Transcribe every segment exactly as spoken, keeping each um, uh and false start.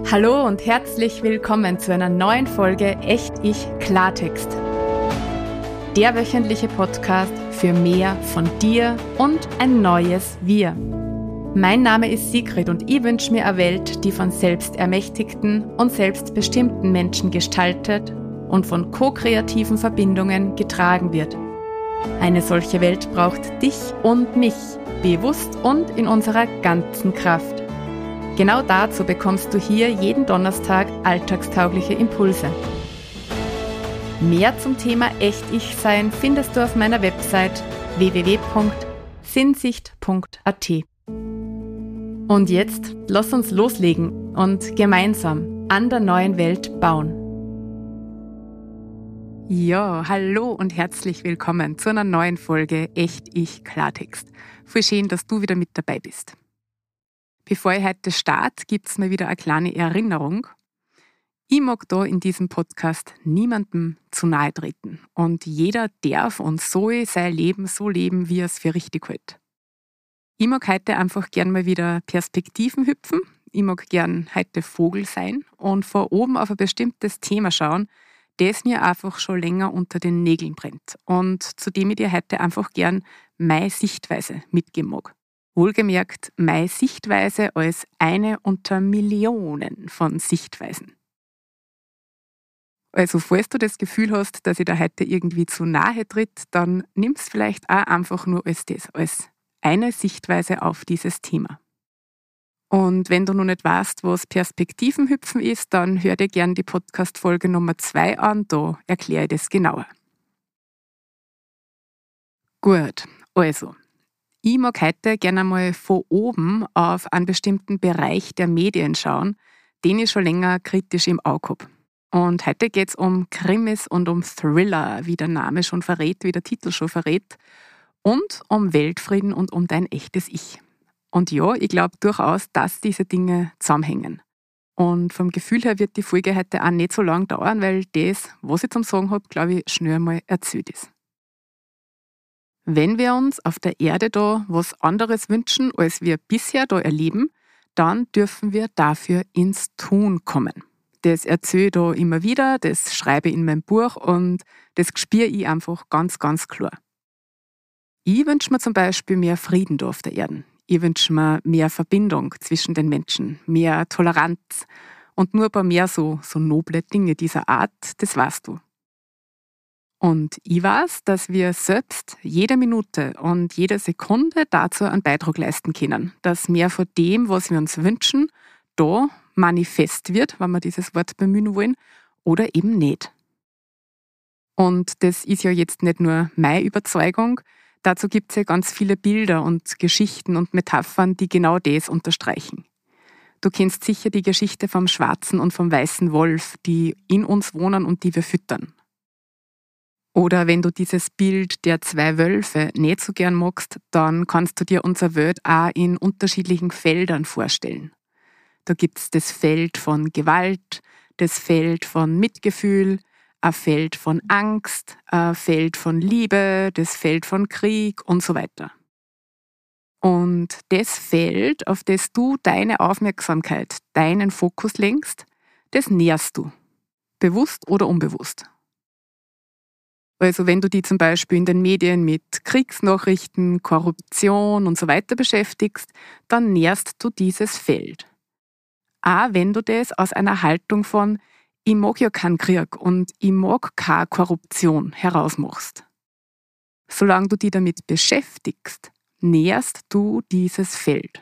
Hallo und herzlich willkommen zu einer neuen Folge Echt Ich Klartext. Der wöchentliche Podcast für mehr von dir und ein neues Wir. Mein Name ist Sigrid und ich wünsche mir eine Welt, die von selbstermächtigten und selbstbestimmten Menschen gestaltet und von ko-kreativen Verbindungen getragen wird. Eine solche Welt braucht dich und mich, bewusst und in unserer ganzen Kraft. Genau dazu bekommst du hier jeden Donnerstag alltagstaugliche Impulse. Mehr zum Thema Echt-Ich-Sein findest du auf meiner Website w w w punkt sinnsicht punkt a t. Und jetzt lass uns loslegen und gemeinsam an der neuen Welt bauen. Ja, hallo und herzlich willkommen zu einer neuen Folge Echt-Ich Klartext. Voll schön, dass du wieder mit dabei bist. Bevor ich heute starte, gibt es mir wieder eine kleine Erinnerung. Ich mag da in diesem Podcast niemandem zu nahe treten. Und jeder darf und soll sein Leben so leben, wie er es für richtig hält. Ich mag heute einfach gern mal wieder Perspektiven hüpfen. Ich mag gern heute Vogel sein und von oben auf ein bestimmtes Thema schauen, das mir einfach schon länger unter den Nägeln brennt. Und zu dem ich dir heute einfach gern meine Sichtweise mitgeben mag. Wohlgemerkt, meine Sichtweise als eine unter Millionen von Sichtweisen. Also, falls du das Gefühl hast, dass ich da heute irgendwie zu nahe tritt, dann nimm es vielleicht auch einfach nur als das, als eine Sichtweise auf dieses Thema. Und wenn du noch nicht weißt, was Perspektivenhüpfen ist, dann hör dir gerne die Podcast-Folge Nummer zwei an, da erkläre ich das genauer. Gut, also. Ich mag heute gerne mal von oben auf einen bestimmten Bereich der Medien schauen, den ich schon länger kritisch im Auge habe. Und heute geht es um Krimis und um Thriller, wie der Name schon verrät, wie der Titel schon verrät, und um Weltfrieden und um dein echtes Ich. Und ja, ich glaube durchaus, dass diese Dinge zusammenhängen. Und vom Gefühl her wird die Folge heute auch nicht so lang dauern, weil das, was ich zum Sagen habe, glaube ich, schnell mal erzählt ist. Wenn wir uns auf der Erde da was anderes wünschen, als wir bisher da erleben, dann dürfen wir dafür ins Tun kommen. Das erzähle ich da immer wieder, das schreibe ich in meinem Buch und das spüre ich einfach ganz, ganz klar. Ich wünsche mir zum Beispiel mehr Frieden da auf der Erde. Ich wünsche mir mehr Verbindung zwischen den Menschen, mehr Toleranz und nur ein paar mehr so, so noble Dinge dieser Art, das weißt du. Und ich weiß, dass wir selbst jede Minute und jede Sekunde dazu einen Beitrag leisten können, dass mehr von dem, was wir uns wünschen, da manifest wird, wenn wir dieses Wort bemühen wollen, oder eben nicht. Und das ist ja jetzt nicht nur meine Überzeugung, dazu gibt es ja ganz viele Bilder und Geschichten und Metaphern, die genau das unterstreichen. Du kennst sicher die Geschichte vom schwarzen und vom weißen Wolf, die in uns wohnen und die wir füttern. Oder wenn du dieses Bild der zwei Wölfe nicht so gern magst, dann kannst du dir unsere Welt auch in unterschiedlichen Feldern vorstellen. Da gibt es das Feld von Gewalt, das Feld von Mitgefühl, ein Feld von Angst, ein Feld von Liebe, das Feld von Krieg und so weiter. Und das Feld, auf das du deine Aufmerksamkeit, deinen Fokus lenkst, das nährst du, bewusst oder unbewusst. Also wenn du dich zum Beispiel in den Medien mit Kriegsnachrichten, Korruption und so weiter beschäftigst, dann nährst du dieses Feld. Auch wenn du das aus einer Haltung von ich mag ja keinen Krieg und ich mag keine Korruption herausmachst. Solange du dich damit beschäftigst, nährst du dieses Feld.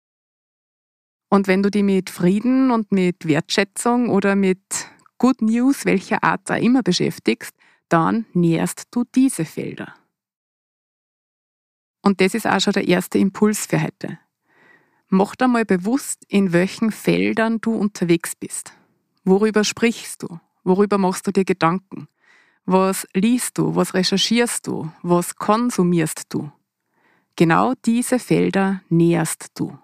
Und wenn du dich mit Frieden und mit Wertschätzung oder mit Good News, welcher Art auch immer beschäftigst, dann nährst du diese Felder. Und das ist auch schon der erste Impuls für heute. Mach dir mal bewusst, in welchen Feldern du unterwegs bist. Worüber sprichst du? Worüber machst du dir Gedanken? Was liest du? Was recherchierst du? Was konsumierst du? Genau diese Felder nährst du.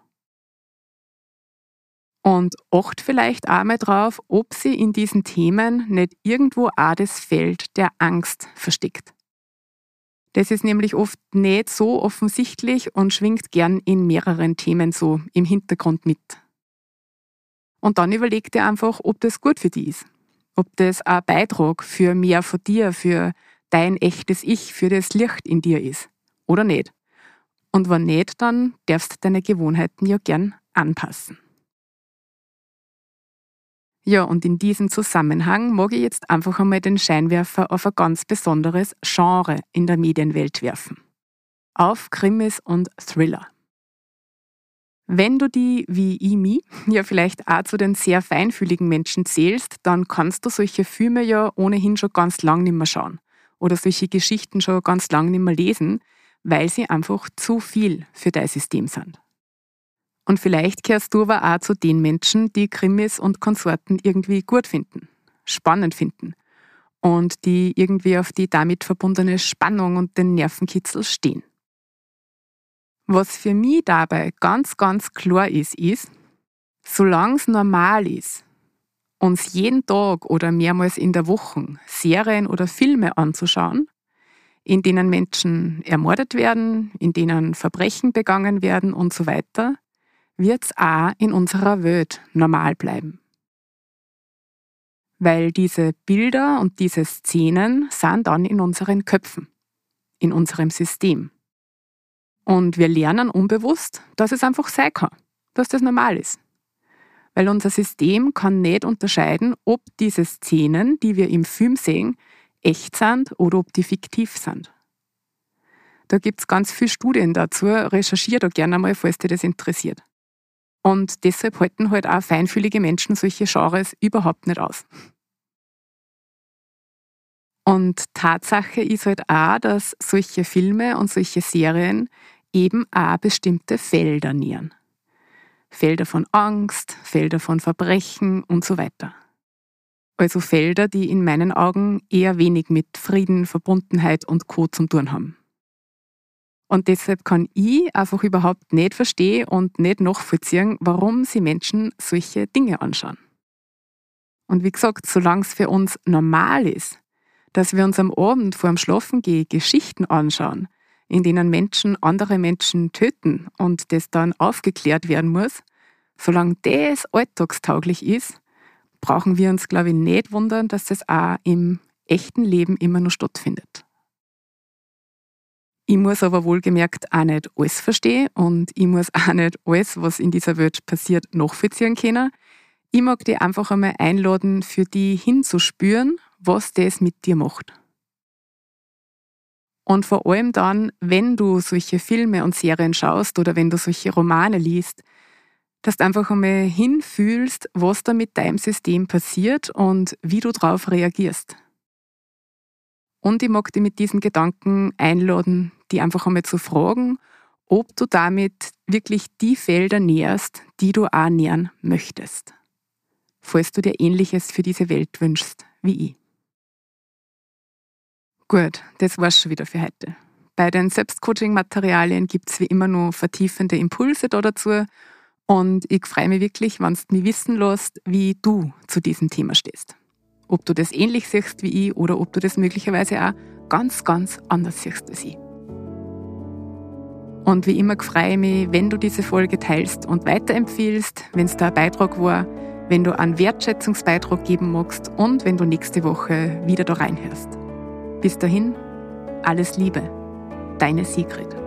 Und acht vielleicht auch mal drauf, ob sie in diesen Themen nicht irgendwo auch das Feld der Angst versteckt. Das ist nämlich oft nicht so offensichtlich und schwingt gern in mehreren Themen so im Hintergrund mit. Und dann überleg dir einfach, ob das gut für dich ist. Ob das ein Beitrag für mehr von dir, für dein echtes Ich, für das Licht in dir ist. Oder nicht. Und wenn nicht, dann darfst du deine Gewohnheiten ja gern anpassen. Ja, und in diesem Zusammenhang mag ich jetzt einfach einmal den Scheinwerfer auf ein ganz besonderes Genre in der Medienwelt werfen. Auf Krimis und Thriller. Wenn du die, wie ich mich, ja vielleicht auch zu den sehr feinfühligen Menschen zählst, dann kannst du solche Filme ja ohnehin schon ganz lang nicht mehr schauen. Oder solche Geschichten schon ganz lang nicht mehr lesen, weil sie einfach zu viel für dein System sind. Und vielleicht gehörst du aber auch zu den Menschen, die Krimis und Konsorten irgendwie gut finden, spannend finden und die irgendwie auf die damit verbundene Spannung und den Nervenkitzel stehen. Was für mich dabei ganz, ganz klar ist, ist, solange es normal ist, uns jeden Tag oder mehrmals in der Woche Serien oder Filme anzuschauen, in denen Menschen ermordet werden, in denen Verbrechen begangen werden und so weiter, wird es auch in unserer Welt normal bleiben. Weil diese Bilder und diese Szenen sind dann in unseren Köpfen, in unserem System. Und wir lernen unbewusst, dass es einfach sein kann, dass das normal ist. Weil unser System kann nicht unterscheiden, ob diese Szenen, die wir im Film sehen, echt sind oder ob die fiktiv sind. Da gibt es ganz viele Studien dazu, recherchiere da gerne einmal, falls dich das interessiert. Und deshalb halten halt auch feinfühlige Menschen solche Genres überhaupt nicht aus. Und Tatsache ist halt auch, dass solche Filme und solche Serien eben auch bestimmte Felder nähren. Felder von Angst, Felder von Verbrechen und so weiter. Also Felder, die in meinen Augen eher wenig mit Frieden, Verbundenheit und Co. zu tun haben. Und deshalb kann ich einfach überhaupt nicht verstehen und nicht nachvollziehen, warum sie Menschen solche Dinge anschauen. Und wie gesagt, solange es für uns normal ist, dass wir uns am Abend vor dem Schlafengehen Geschichten anschauen, in denen Menschen andere Menschen töten und das dann aufgeklärt werden muss, solange das alltagstauglich ist, brauchen wir uns, glaube ich, nicht wundern, dass das auch im echten Leben immer noch stattfindet. Ich muss aber wohlgemerkt auch nicht alles verstehen und ich muss auch nicht alles, was in dieser Welt passiert, nachvollziehen können. Ich mag dich einfach einmal einladen, für dich hinzuspüren, was das mit dir macht. Und vor allem dann, wenn du solche Filme und Serien schaust oder wenn du solche Romane liest, dass du einfach einmal hinfühlst, was da mit deinem System passiert und wie du darauf reagierst. Und ich mag dich mit diesen Gedanken einladen, die einfach einmal zu fragen, ob du damit wirklich die Felder nährst, die du auch nähren möchtest. Falls du dir Ähnliches für diese Welt wünschst, wie ich. Gut, das war's schon wieder für heute. Bei den Selbstcoaching-Materialien gibt es wie immer noch vertiefende Impulse da dazu und ich freue mich wirklich, wenn du mich wissen lässt, wie du zu diesem Thema stehst. Ob du das ähnlich siehst wie ich oder ob du das möglicherweise auch ganz, ganz anders siehst als ich. Und wie immer freue ich mich, wenn du diese Folge teilst und weiterempfiehlst, wenn es da ein Beitrag war, wenn du einen Wertschätzungsbeitrag geben magst und wenn du nächste Woche wieder da reinhörst. Bis dahin, alles Liebe, deine Sigrid.